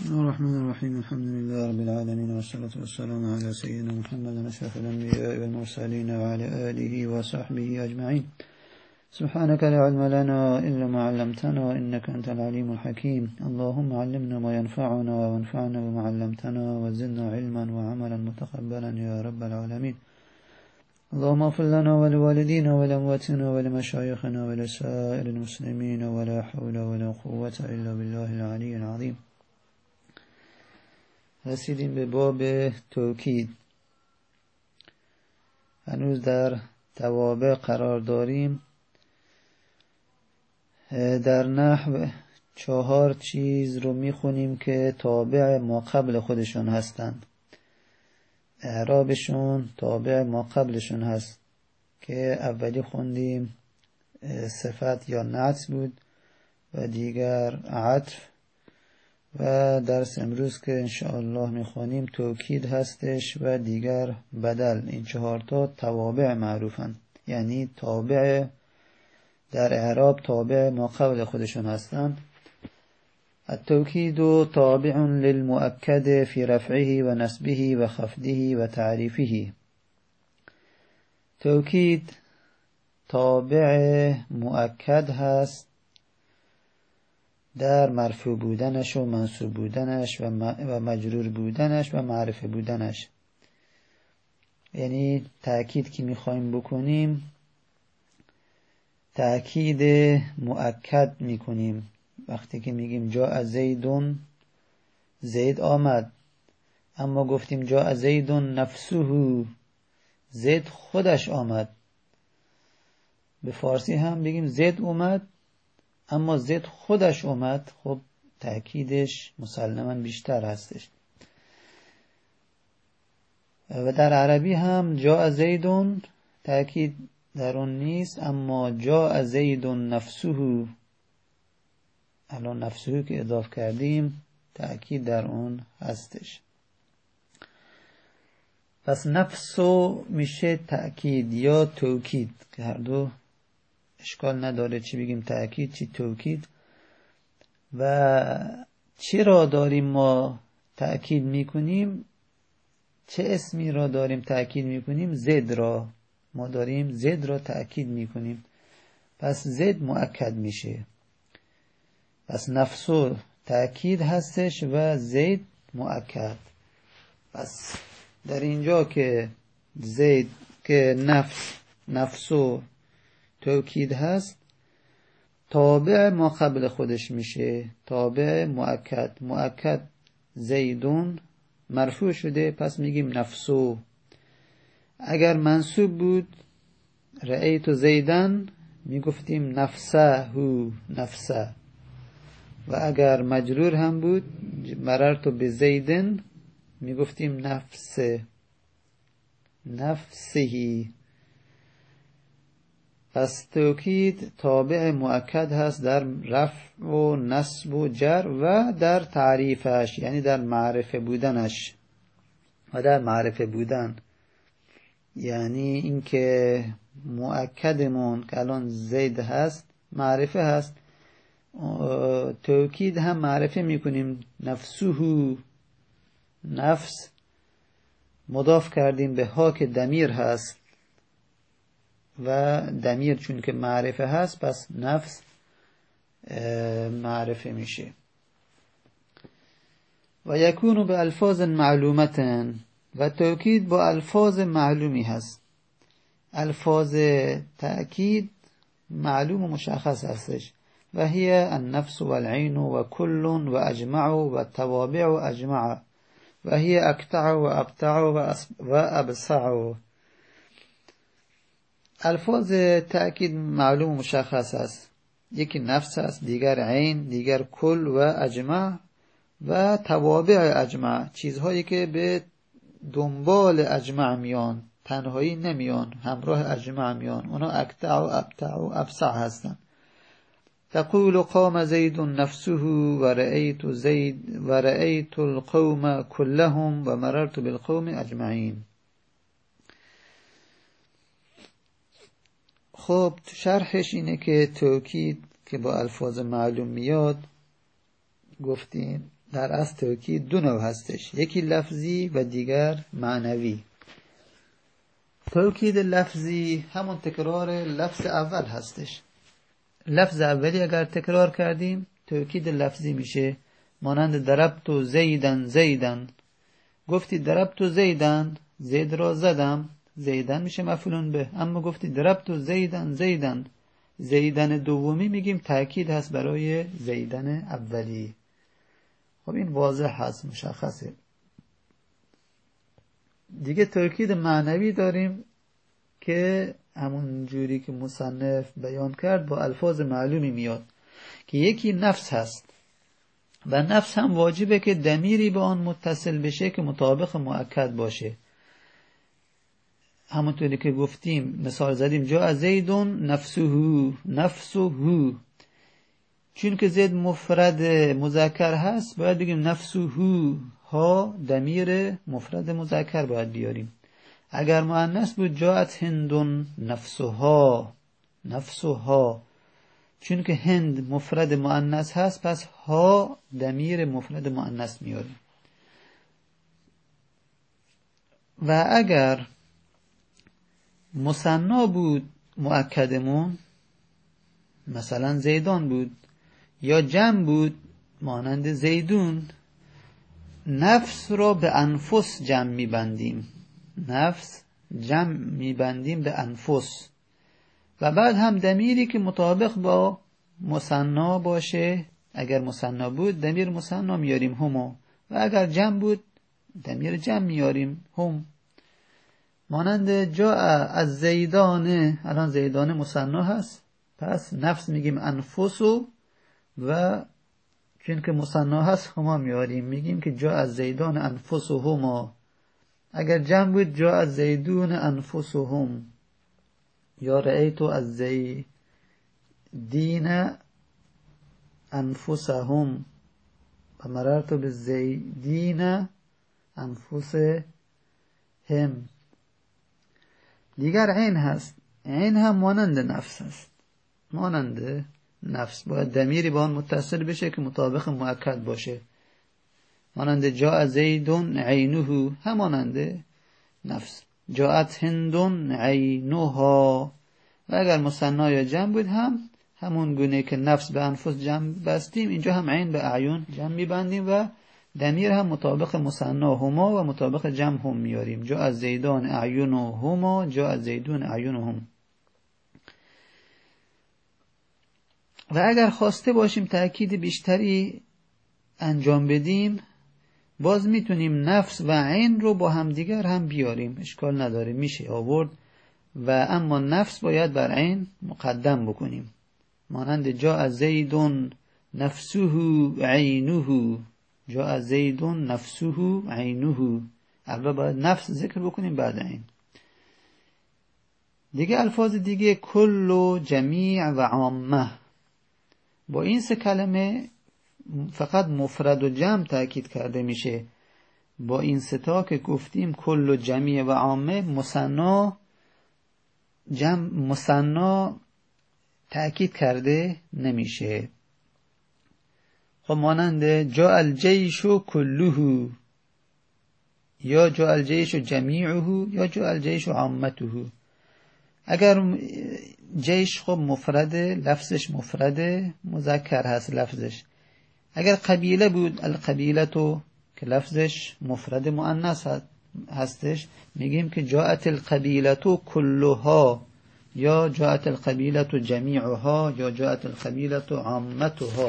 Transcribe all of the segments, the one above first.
بسم الله الرحمن الرحيم الحمد لله رب العالمين والصلاة والسلام على سيدنا محمد أشرف الأنبياء والمرسلين وعلى آله وصحبه أجمعين. سبحانك لا علم لنا إلا ما علمتنا إنك أنت العليم الحكيم. اللهم علمنا ما ينفعنا وانفعنا بما علمتنا وزدنا علما وعملا متقبلا يا رب العالمين. اللهم اغفر لنا ولوالدينا ولأمواتنا ولمشايخنا ولسائر المسلمين ولا حول ولا قوة إلا بالله العلي العظيم. رسیدیم به باب توکید. هنوز در توابع قرار داریم. در نحو 4 چیز رو میخونیم که تابع ما قبل خودشون هستند. اعرابشون تابع ما قبلشون هست که اولی خوندیم صفت یا نعت بود و دیگر عطف و درس امروز که انشاءالله میخوانیم توکید هستش و دیگر بدل. این 4 تا توابع معروفن، یعنی تابع در اعراب تابع ما قبل خودشون هستن. التوکید تابع للمؤکد في رفعه و نصبه و خفضه و تعریفه. توکید تابع مؤکد هست در مرفوع بودنش و منصوب بودنش و مجرور بودنش و معرفه بودنش. یعنی تأکید که میخوایم بکنیم تأکید مؤکد میکنیم. وقتی که میگیم جاء زیدون، زید آمد، اما گفتیم جاء زیدون نفسه، زید خودش آمد. به فارسی هم بگیم زید اومد اما زید خودش اومد، خب تأکیدش مسلماً بیشتر هستش. و در عربی هم جاء زیدون تأکید در اون نیست، اما جاء زیدون نفسه، الان نفسه که اضافه کردیم تأکید در اون هستش. پس نفسو میشه تأکید یا توکید که هر دو اشکال نداره چی بگیم تأکید چی توکید. و چرا داریم ما تأکید میکنیم؟ چه اسمی را داریم تأکید میکنیم؟ زد را ما داریم زد را تأکید میکنیم، پس زد مؤکد میشه. پس نفسو تأکید هستش و زید مؤکد. پس در اینجا که زید که نفسو توکید هست تابع ما قبل خودش میشه، تابع مؤکد. مؤکد زیدون مرفوع شده پس میگیم نفسو. اگر منصوب بود رأیت زیدن میگفتیم نفسه، نفسه. و اگر مجرور هم بود مررت بزیدن میگفتیم نفسهی. پس توکید تابع مؤکد هست در رفع و نصب و جر و در تعریفش، یعنی در معرفه بودنش. و در معرفه بودن یعنی اینکه مؤکدمون که الان زید هست معرفه هست، توکید هم معرفه میکنیم نفسه، نفس مضاف کردیم به ها که دمیر هست و دمیر چون که معرفه هست پس نفس معرفه میشه. و یکونو به الفاظ معلومتن، و توکید با الفاظ معلومی هست. الفاظ تأکید معلوم و مشخص هستش. و هی النفس و العین و کل و اجمع و توابع و اجمع و هی اکتع و ابتع و ابسع. الفاظ تأکید معلوم و مشخص است. یکی نفس است، دیگر عین، دیگر کل و اجمع و توابع اجمع، چیزهایی که به دنبال اجمع میان، تنهایی نمیان، همراه اجمع میان. اونا اکتع و ابتع و ابسع هستن. تقول قام زید نفسه و رأیت القوم كلهم و مررت بالقوم اجمعین. خب شرحش اینه که توکید که با الفاظ معلوم میاد گفتیم در اصل توکید دو نوع هستش، یکی لفظی و دیگر معنوی. توکید لفظی همون تکرار لفظ اول هستش. لفظ اولی اگر تکرار کردیم توکید لفظی میشه، مانند ضربت زیدن زیدن. گفتی ضربت زیدن، زید را زدم، زیدن میشه مفعول به. اما گفتی ضربت زیدن زیدن، زیدن دومی میگیم تأکید هست برای زیدن اولی. خب این واضح هست، مشخصه. دیگه توکید معنوی داریم که همون جوری که مصنف بیان کرد با الفاظ معلومی میاد، که یکی نفس هست و نفس هم واجبه که ضمیری به آن متصل بشه که مطابق مؤکد باشه. همونطوری که گفتیم مثال زدیم جاء زیدون نفسه، نفسه. چون که زید مفرد مذکر هست باید بگیم نفسه ها، ضمیر مفرد مذکر باید بیاریم. اگر مؤنث بود جاءت هندون نفسها، نفسها. چون که هند مفرد مؤنث هست پس ها ضمیر مفرد مؤنث میاریم. و اگر مثنا بود مؤکدمون، مثلا زیدان بود، یا جمع بود مانند زیدون، نفس را به انفس جمع میبندیم، نفس جمع میبندیم به انفس. و بعد هم ضمیری که مطابق با مثنا باشه، اگر مثنا بود ضمیر مثنا میاریم همو، و اگر جمع بود ضمیر جمع میاریم هم. مانند جاء از زیدانه، الان زیدانه مثنا هست پس نفس میگیم انفسو، و چون که مثنا هست هما میاریم، میگیم که جاء از زیدان انفسهما. اگر جمع بود جاء از زیدون انفسهم، یا رأیت از زیدین انفسهم و مررت بالزیدین انفسهم. دیگر عین هست، عین هم مانند نفس هست، مانند نفس باید ضمیری با آن متصل بشه که مطابق مؤکد باشه. مانند جاء زیدون عینه، همانند نفس. جاءت هندون عینها. و اگر مثنا یا جمع بود هم همون گونه که نفس به انفس جمع بستیم، اینجا هم عین به اعیون جمع میبندیم و ضمیر هم مطابق مثنا هما و مطابق جمع هم میاریم. جاء زیدان اعینهما، جاء زیدون اعینهم. و اگر خواسته باشیم تأکید بیشتری انجام بدیم، باز میتونیم نفس و عین رو با همدیگر هم بیاریم، اشکال نداره، میشه آورد. و اما نفس باید بر عین مقدم بکنیم. مانند جاء زیدون نفسه عینه، جاء زیدون نفسه عینه. اول باید نفس ذکر بکنیم بعد عین. دیگه الفاظ دیگه کل و جمیع و عامه، با این سه کلمه فقط مفرد و جمع تأکید کرده میشه. با این سه تا که گفتیم کل و جمیع و عامه، مثنا جمع مثنا تأکید کرده نمیشه. خب مانند جاء الجیش کله، یا جاء الجیش جمیعه، یا جاء الجیش عامته. اگر جیش خب مفرده، لفظش مفرده مذکر هست لفظش. اگر قبیله بود القبیلتو که لفظش مفرد مؤنث هستش، میگیم که جاءت القبیلتو کلها، یا جاءت القبیلتو جمیعها، یا جاءت القبیلتو عامتها.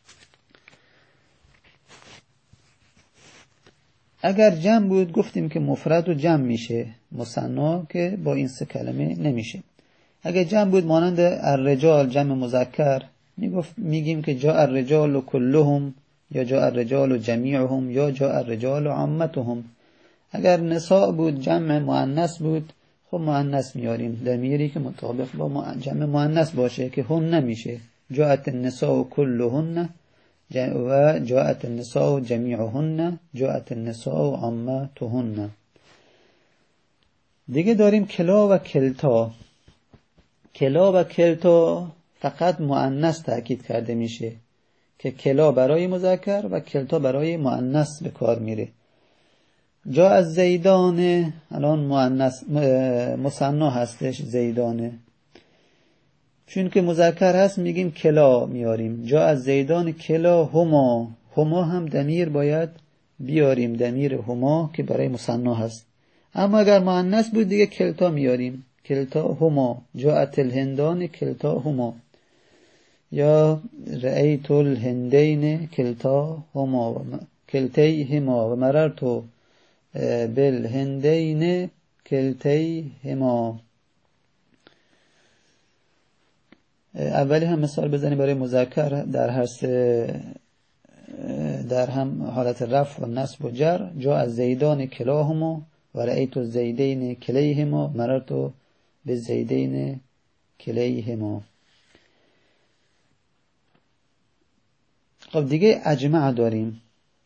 اگر جمع بود گفتیم که مفرد و جمع میشه، مثنا که با این سه کلمه نمیشه. اگر جمع بود مانند الرجال جمع مذکر، میگیم که جاء الرجال کلهم، یا جاء الرجال جمیعهم، یا جاء الرجال عامتهم. اگر نساء بود جمع مؤنث بود، خب مؤنث میاریم، ضمیری که مطابق با جمع مؤنث باشه که هن نمیشه. جاءت النساء کلهن و جاءت النساء جمیعهن، جاءت النساء عامتهن. دیگه داریم کلا و کلتا. کلا و کلتا فقط مؤنث تأکید کرده میشه. که کلا برای مذکر و کلتا برای مؤنث به کار میره. جا از زیدانه الان مؤنث مثنا هستش زیدانه، چون که مذکر هست میگیم کلا میاریم. جا از زیدان کلا هما، هما هم ضمیر باید بیاریم، ضمیر هما که برای مثنا هست. اما اگر مؤنث بود دیگه کلتا میاریم، کلتا هما. جاءت الهندان کلتا هما، یا رأیت الهندین کلتا هما کلتیهما و مررت بالهندین کلتیهما. اولی هم مثال بزنیم برای مذکر در هم حالت رفع و نصب و جر. جا از زیدان کلاهما و رأیت الزیدین کلیهما مررت بالزیدین کلیهما. خب دیگه اجمع داریم.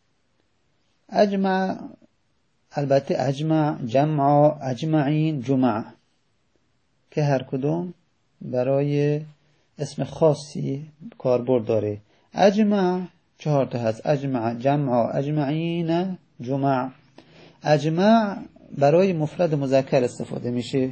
اجمع البته اجمع، جمع، اجمعین، جمع که هر کدوم برای اسم خاصی کاربرد داره. اجمع 4 تا هست، اجمع، جمع، اجمعین، جمع. اجمع برای مفرد مذکر استفاده میشه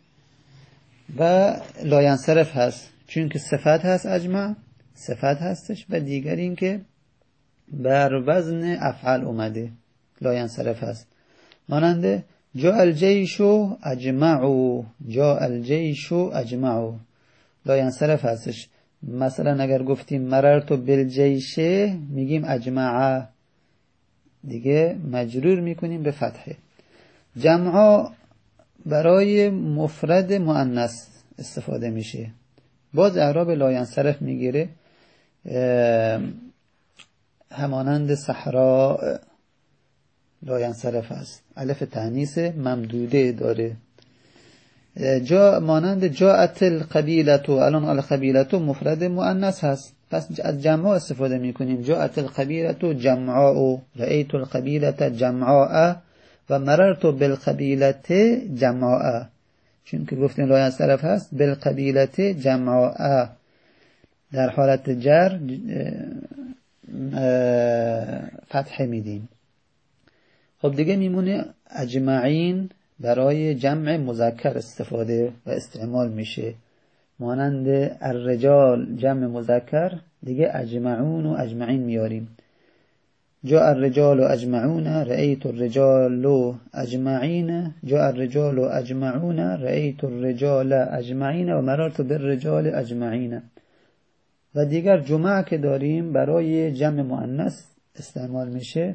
و لاینصرف هست، چون که صفت هست. اجمع صفت هستش و دیگر این که بر وزن افعال اومده، لاینصرف هست. مانند جاء الجیش اجمعوا، جاء الجیش اجمعوا، لاینصرف هستش. مثلا اگر گفتیم مررت بالجیش میگیم اجمع، دیگه مجرور میکنیم به فتحه. جمع برای مفرد مؤنث استفاده میشه، باز اعراب لاینصرف میگیره، همانند صحرا لاینصرف هست، الف تانیث ممدوده داره. مانند جاءت القبیلة، الان القبیلة مفرد مؤنث هست، پس از جمع استفاده میکنیم. جاءت القبیلة جمعاء، رأیت القبیلة جمعاء و مررت بالقبیلة جمعاء، چون که گفتیم لاینصرف هست. بالقبیلة جمعاء در حالت جر فتح میدیم. خب دیگه میمونه اجمعین برای جمع مذکر استفاده و استعمال میشه، مانند الرجال جمع مذکر دیگه اجمعون و اجمعین میاریم. جاء الرجال اجمعون، رأیت الرجال اجمعین، جاء الرجال اجمعون، رأیت الرجال اجمعین و مررت بالرجال اجمعین. و دیگر جمع که داریم برای جمع مؤنث استعمال میشه.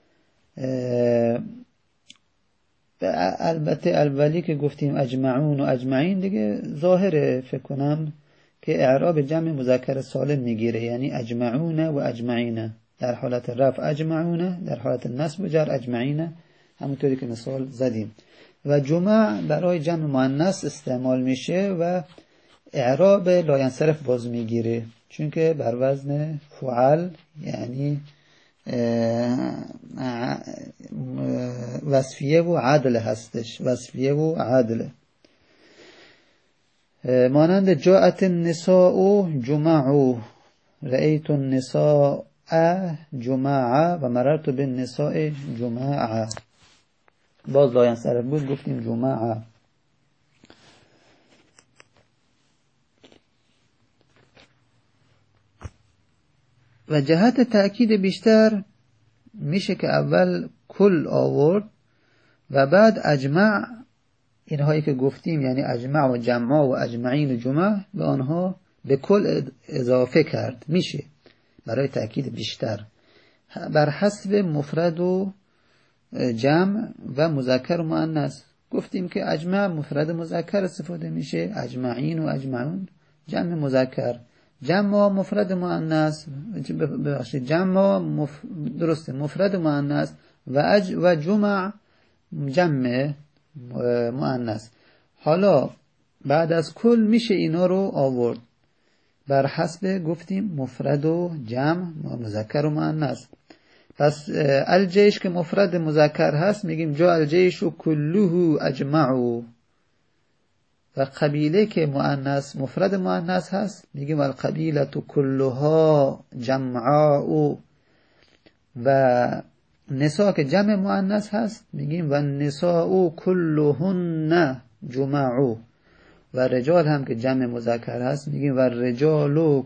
البته اولی که گفتیم اجمعون و اجمعین دیگه ظاهره، فکر کنم که اعراب جمع مذکر سالم میگیره، یعنی اجمعون و اجمعین، در حالت رفع اجمعون، در حالت نصب و جر اجمعین، همونطوری که مثال زدیم. و جمع برای جمع مؤنث استعمال میشه و اعراب لاینصرف باز میگیره، چون که بر وزن فعل، یعنی وصفیه و عدل هستش، وصفیه و عدل. مانند جاءت النساء جمعوا، رأیت النساء جمعا و مررت بالنساء جمعا، باز لاینصرف بود گفتیم جمعا. و جهت تأکید بیشتر میشه که اول کل آورد و بعد اجمع، اینهایی که گفتیم یعنی اجمع و جمع و اجمعین و جمع، به آنها به کل اضافه کرد، میشه برای تأکید بیشتر بر حسب مفرد و جمع و مذکر و مؤنث. گفتیم که اجمع مفرد مذکر استفاده میشه، اجمعین و اجمعون جمع مذکر، جمع مفرد مؤنث، ببخشید جمع درسته مفرد مؤنث و جمع جمع مؤنث. حالا بعد از کل میشه اینا رو آورد بر حسب گفتیم مفرد و جمع مذکر و مؤنث. پس الجیش که مفرد مذکر هست میگیم جا الجیش کله اجمعو، و قبیله که مؤنث مفرد مؤنث هست میگیم القبیله کلها جمعاء، و نساء که جمع مؤنث هست میگیم و النساء کلهن جمعوا، و رجال هم که جمع مذکر هست میگیم و الرجال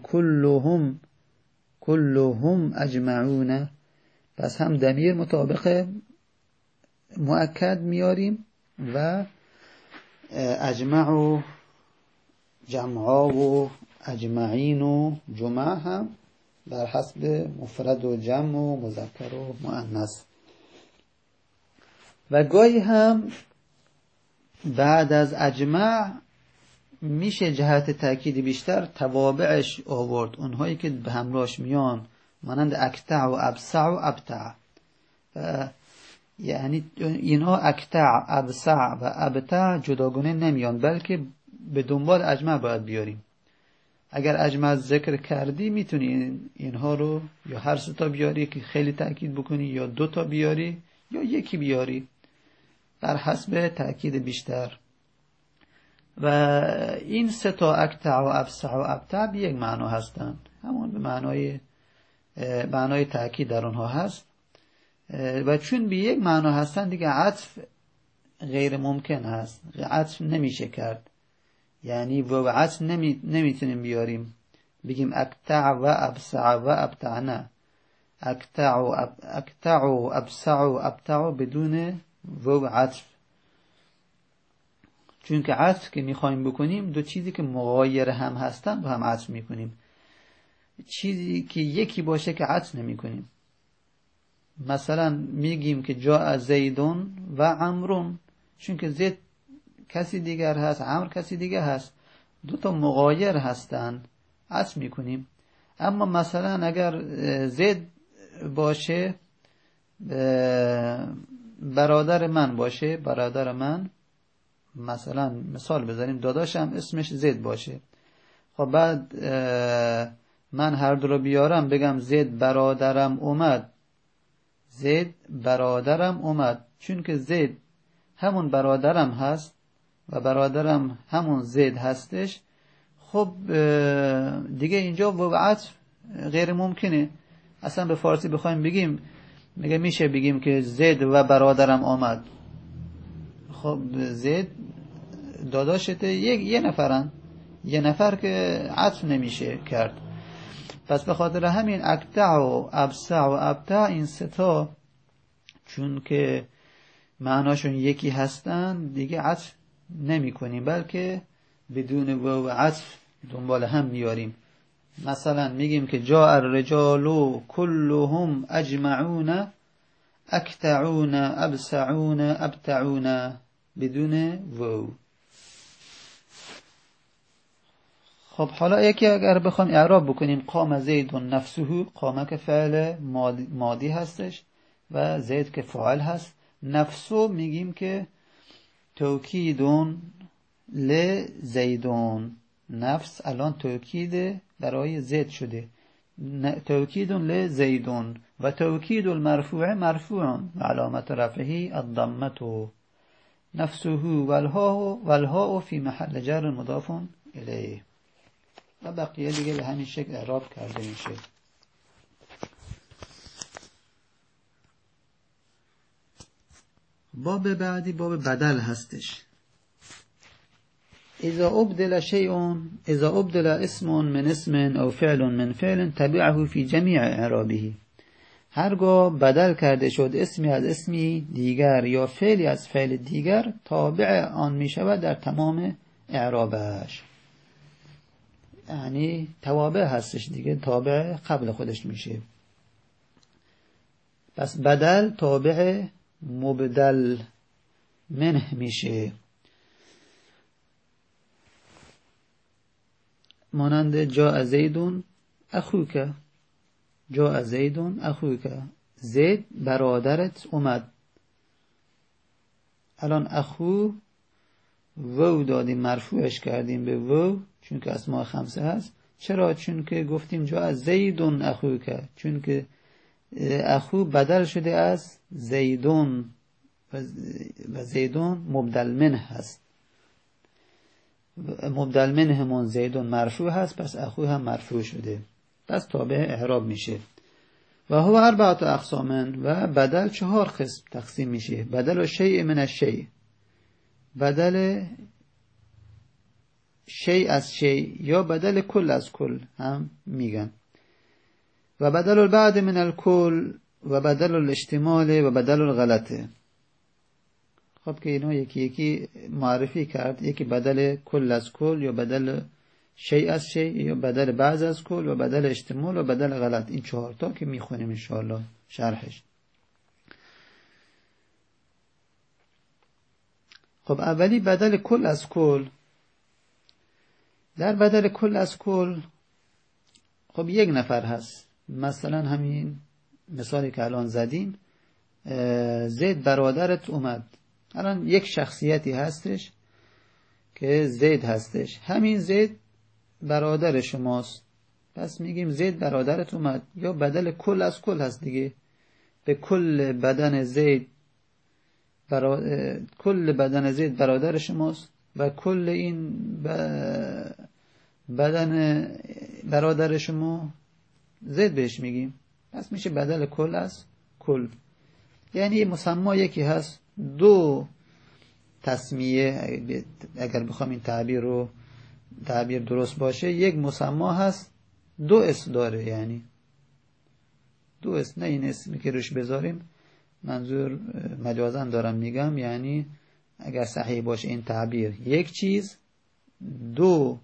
کلهم اجمعون. پس هم ضمیر مطابق مؤکد میاریم و اجمع و جمعا و اجمعین و جمع هم بر حسب مفرد و جمع و مذکر و مؤنث. و گاهی هم بعد از اجمع میشه جهت تأکید بیشتر توابعش آورد، اونهایی که به همراهش میان، مانند اکتع و ابسع و ابتع. یعنی اینها اکتع، ابسع و ابتع جداگانه نمیان، بلکه به دنبال اجمع باید بیاریم. اگر اجمع ذکر کردی میتونی اینها رو یا هر سه تا بیاری که خیلی تأکید بکنی، یا 2 تا بیاری یا 1 بیاری بر حسب تأکید بیشتر. و این 3 تا اکتع و ابسع و ابتع به یک معنا هستند، همون به معنای تأکید در اونها هست. و چون به یک معنا هستند دیگه عطف غیر ممکن هست، عطف نمیشه کرد. یعنی و عطف نمیتونیم بیاریم بگیم اکتع و ابسع و ابتع، نه، اکتع و ابسع و ابتع بدون و عطف. چون که عطف که میخوایم بکنیم 2 چیزی که مغایر هم هستن با هم عطف میکنیم. چیزی که یکی باشه که عطف نمی کنیم. مثلا میگیم که جاء زیدون و عمرون، چون که زید کسی دیگر هست، عمر کسی دیگر هست، 2 تا مغایر هستن، عطف میکنیم. اما مثلا اگر زید باشه برادر من باشه، برادر من، مثلا مثال بذاریم داداشم اسمش زید باشه، خب بعد من هر 2 رو بیارم بگم زید برادرم اومد، زید برادرم اومد، چون که زید همون برادرم هست و برادرم همون زید هستش، خب دیگه اینجا و عطف غیر ممکنه. اصلا به فارسی بخوایم بگیم میشه بگیم که زید و برادرم آمد، خب زید داداشته یه نفرن، یه نفر که عطف نمیشه کرد. پس به خاطر همین اکتع و ابسع و ابتع این 3 تا چون که معناشون یکی هستن دیگه عطف نمی کنیم، بلکه بدون و عطف دنبال هم میاریم. مثلا میگیم که جاء الرجال كلهم اجمعون اکتعون ابسعون ابتعون بدون و. خب حالا یکی اگر بخوام اعراب بکنیم قام زید نفسه، قام که فعل ماضی هستش و زید که فاعل هست. نفسو میگیم که توکیدون لزیدون، نفس الان توکید برای زید شده، توکیدون لزیدون. و توکید المرفوع مرفوع و علامت رفعه الضمه، نفسه والهاء فی محل جر مضاف الیه. و بقیه دیگه به همین شکل اعراب کرده میشه. باب بعدی باب بدل هستش. اذا ابدل اسم من اسم او فعل من فعل تبعه فی جمیع اعرابه. هرگاه بدل کرده شد اسمی از اسمی دیگر یا فعلی از فعل دیگر، تابع آن می شود در تمام اعرابش. یعنی توابع هستش دیگه، تابع قبل خودش میشه. پس بدل تابع مبدل منه میشه. مانند جاء زیدون اخوک، جاء زیدون اخوک، زید برادرت اومد. الان اخو وو دادیم، مرفوعش کردیم به وو چون که اسماء 5 هست. چرا؟ چون که گفتیم جاء زیدون اخوک، چون که اخو بدل شده از زیدون و زیدون مبدل منه هست. مبدل منهمون زیدون مرفوع هست، پس اخوه هم مرفوع شده، پس تابع اعراب میشه. و هو اربعه اقسامن، و بدل 4 قسم تقسیم میشه. بدل شیء من الشیء، بدل شیء از شیء یا بدل کل از کل هم میگن. و بدل البعض من الکل و بدل الاحتمال و بدل الغلطه. خب که اینا یکی یکی معرفی کرد، یکی بدل کل از کل یا بدل شیء از شیء یا بدل بعض از کل و بدل احتمال و بدل غلط. این 4 تا که میخونیم انشاءالله شرحش. خب اولی بدل کل از کل. در بدل کل از کل خب یک نفر هست، مثلا همین مثالی که الان زدیم، زید برادرت اومد. الان یک شخصیتی هستش که زید هستش، همین زید برادر شماست، پس میگیم زید برادرت اومد. یا بدل کل از کل هست دیگه، به کل بدن زید کل بدن زید برادر شماست و کل این بدن برادر شما زید بهش میگیم، پس میشه بدل کل از کل. یعنی مسما یکی هست، دو تسمیه، اگر بخوام این تعبیر درست باشه، یک مسما هست دو اسم داره، یعنی دو اسم، نه این اسمی که روش بذاریم، منظور مجازاً دارم میگم، یعنی اگر صحیح باشه این تعبیر، یک چیز دو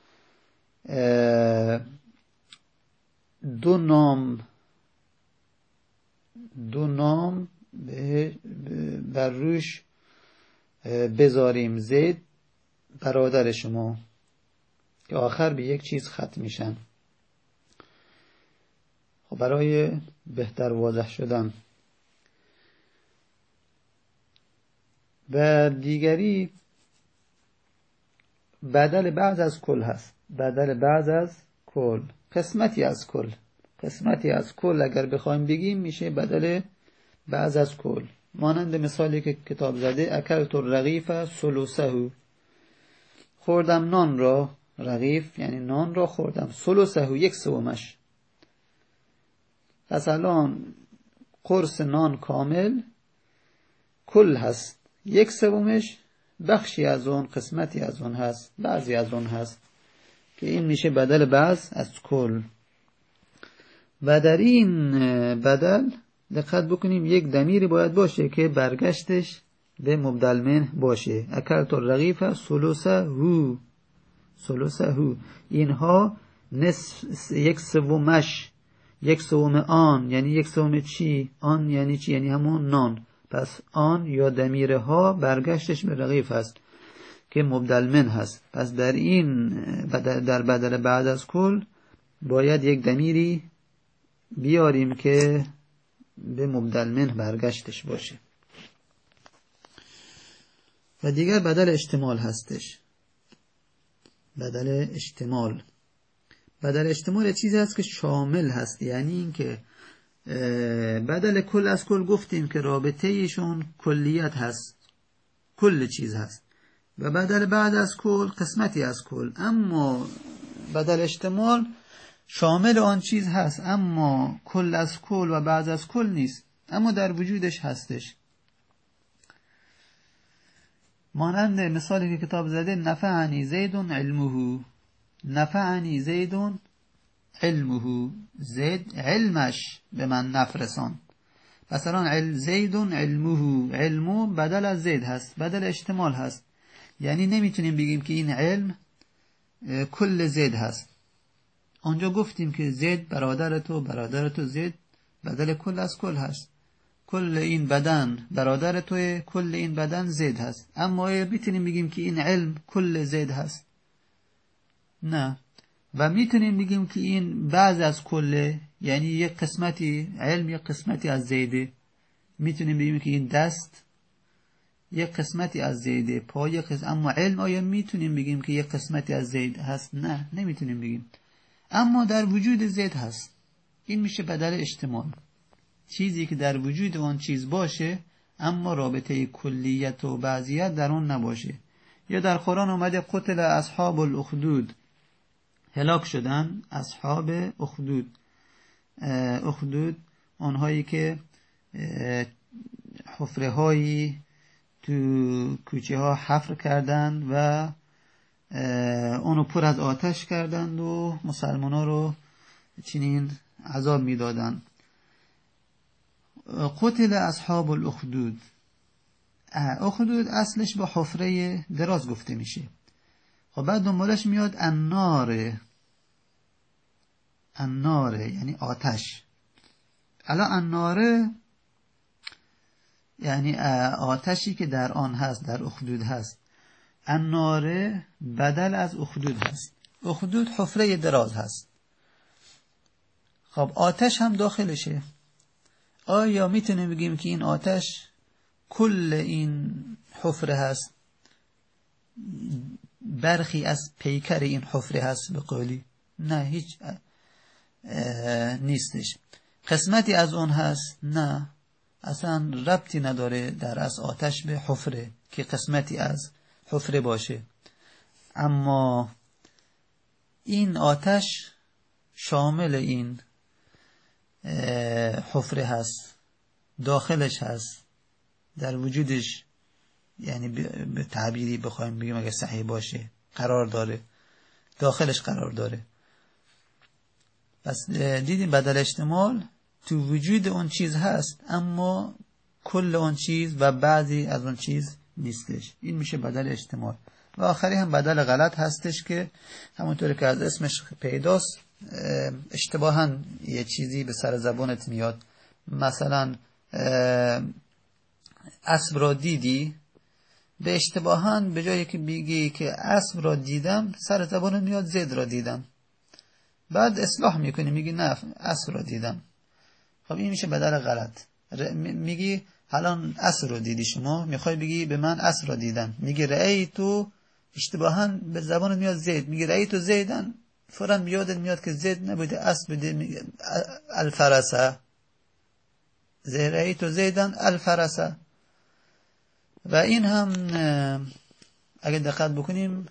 نام بر روش بذاریم، زید برادر شما، که آخر به یک چیز ختم میشن. خب برای بهتر واضح شدن. و دیگری بدل بعض از کل هست. بدل بعض از کل، قسمتی از کل. قسمتی از کل اگر بخوایم بگیم میشه بدل بعض از کل. مانند مثالی که کتاب زده، اکلت الرغیف ثلثه، خوردم نان را، رغیف یعنی نان را خوردم، ثلثه یک سومش. پس الان قرص نان کامل کل هست، یک سومش بخشی از اون، قسمتی از اون هست، بعضی از اون هست، که این میشه بدل بعض از کل. و در این بدل دقت بکنیم یک ضمیری باید باشه که برگشتش به مبدل منه باشه. اکلت الرغیف ثلثه، اینها نصف، یک سومش، یک سوم آن، یعنی یک سوم چی؟ آن یعنی چی؟ یعنی همون نان. پس آن یا ضمیر ها برگشتش به رغیف هست که مبدل من هست. پس در این در بدل بعد از کل باید یک ضمیری بیاریم که به مبدل من برگشتش باشه. و دیگر بدل احتمال هستش. بدل احتمال چیزی هست که شامل هست، یعنی این که بدل کل از کل گفتیم که رابطه ایشون کلیت هست، کل چیز هست، و بدل بعد از کل قسمتی از کل. اما بدل احتمال شامل آن چیز هست، اما کل از کل و بعد از کل نیست، اما در وجودش هستش. مانند مثالی که کتاب زده، نفعنی زیدون علمه، زید علمش به من نفرسان. مثلا زیدون علمو بدل از زید هست، بدل احتمال هست، یعنی نمیتونیم بگیم که این علم کل زید هست. آنجا گفتیم که زید برادر تو زید بدل کل از کل هست، کل این بدن برادر توی، کل این بدن زید هست. اما میتونیم بگیم که این علم کل زید هست؟ نه. و میتونیم بگیم که این بعض از کله، یعنی یک قسمتی علم یک قسمتی از زیده. میتونیم بگیم که این دست یک قسمتی از زیده، پا یک قسمت. اما علم آیا میتونیم بگیم که یک قسمتی از زید هست؟ نه، نمیتونیم بگیم. اما در وجود زید هست. این میشه بدل احتمال، چیزی که در وجود آن چیز باشه اما رابطه کلیت و بعضیت در اون نباشه. یا در قرآن اومده قتل اصحاب الاخدود، هلاک شدن اصحاب اخدود. اخدود اونهایی که حفره هایی تو کوچه ها حفر کردند و اونو پر از آتش کردند و مسلمان ها رو چنین عذاب میدادند. قتل اصحاب الاخدود. اخدود اصلش با حفره دراز گفته میشه. خب بعد دنبالش میاد الناره یعنی آتش. الان الناره یعنی آتشی که در آن هست، در اخدود هست. الناره بدل از اخدود هست. اخدود حفره دراز هست. خب آتش هم داخلشه. آیا میتونیم بگیم که این آتش کل این حفره هست، برخی از پیکر این حفره هست به قولی؟ نه، هیچ نیستش. قسمتی از اون هست؟ نه، اصلا ربطی نداره در از آتش به حفره که قسمتی از حفره باشه. اما این آتش شامل این حفره هست، داخلش هست، در وجودش، یعنی به تعبیری بخوایم بگیم اگه صحیح باشه قرار داره، داخلش قرار داره. پس دیدیم بدل احتمال تو وجود اون چیز هست اما کل اون چیز و بعضی از اون چیز نیستش. این میشه بدل احتمال. و آخری هم بدل غلط هستش که همونطوری که از اسمش پیداست اشتباهاً یه چیزی به سر زبانت میاد. مثلا اسب را دیدی، به اشتباهاً به جایی که بگی که اسب را دیدم سر زبانت میاد زید را دیدم. بعد اصلاح میکنی میگی نه اسب را دیدم. خب این میشه بدل غلط. میگی الان اسب را دیدی، شما میخوای بگی به من اسب را دیدم، میگی رأیتو، اشتباهاً به زبانت میاد زید، میگی رأیتو زیدن، فوراً یادت میاد که زید نبوده اسب بوده، الفرسه، رأیتو زیدن الفرسه. و این هم اگه دقت بکنیم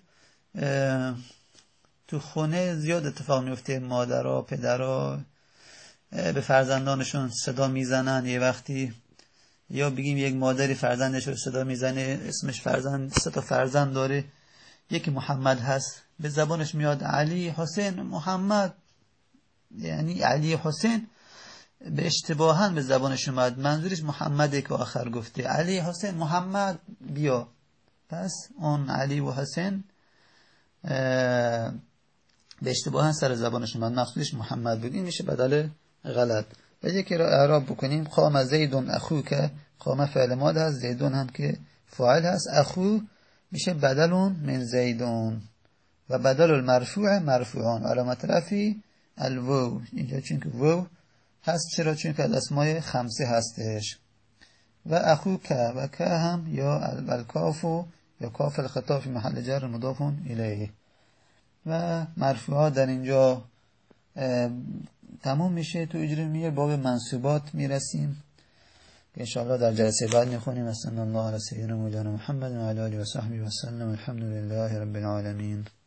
تو خونه زیاد اتفاق میفته. مادرها پدرها به فرزندانشون صدا میزنن یه وقتی، یا بگیم یک مادری فرزندش رو صدا میزنه، اسمش فرزند، 3 تا فرزند داره، یکی محمد هست، به زبانش میاد علی حسین محمد، یعنی علی حسین، به اشتباهاً به زبانش اومد منظورش محمده که آخر گفته علی حسین محمد بیا. پس اون علی و حسین به اشتباهاً سر زبانش اومد، مقصودش محمد بود. این میشه بدل غلط. و یکی را اعراب بکنیم. قام زیدون اخو، که قام فعل ماضی هست، زیدون هم که فاعل هست، اخو میشه بدلون من زیدون. و بدل المرفوع مرفوعان، علامت رفعی الواو، اینجا چون که واو هست. چرا؟ چون که از اسمای 5 هستش. و اخو که، و که هم یا الکافو یا کاف الخطاب فی محل جر مضاف الیه. و مرفوعات در اینجا تموم میشه. تو اجرومیه باب منصوبات میرسیم که انشاءالله در جلسه بعد میخونیم. صلی الله علی سیدنا مولانا محمد و علی آله و صحبه و سلم. الحمد لله رب العالمین.